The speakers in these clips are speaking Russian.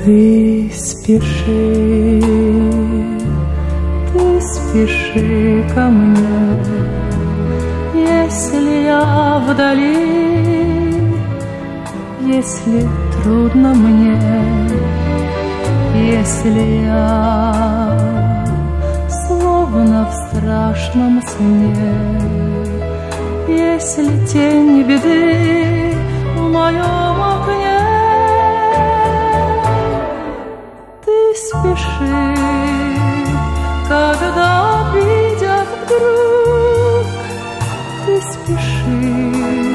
Ты спеши ко мне, если я вдали, если трудно мне, если я словно в страшном сне, если тень беды в моем окне. Ты спеши, когда обидят вдруг. Ты спеши,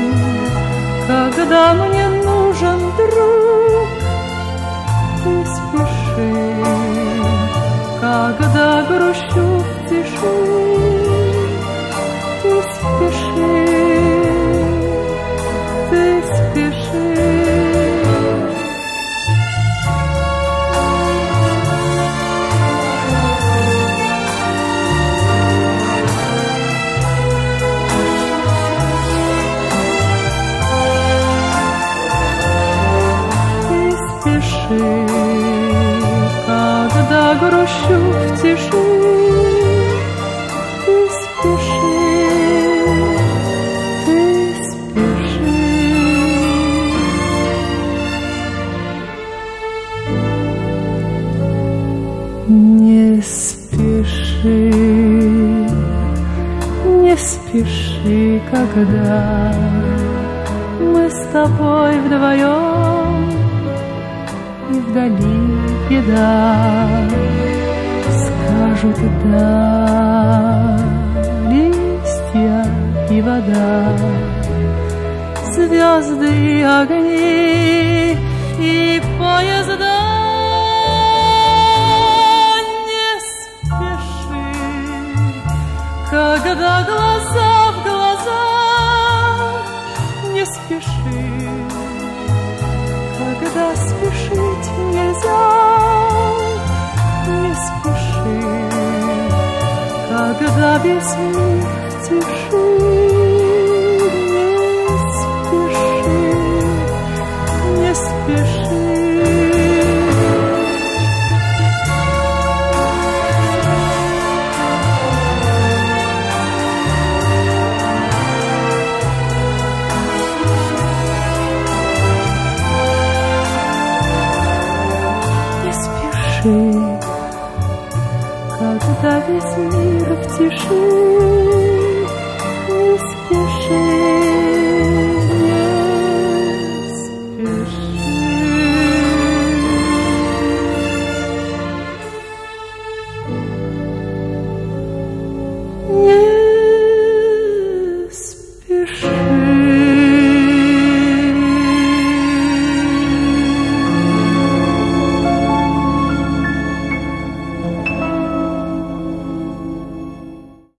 когда мне нужен друг. Ты спеши, когда грущу в тиши. Ты спеши, ты спеши. Когда грущу в тиши. Ты спеши, ты спеши. Не спеши, не спеши, когда мы с тобой вдвоем, и вдали беда. Скажут да, листья и вода, звезды и огни и поезда. Не спеши, когда глаза в глаза. Не спеши, когда спешить нельзя. Не спеши, когда весь мир в тиши. Не спеши, не спеши. Когда весь мир в тиши. Не спеши, не спеши. Не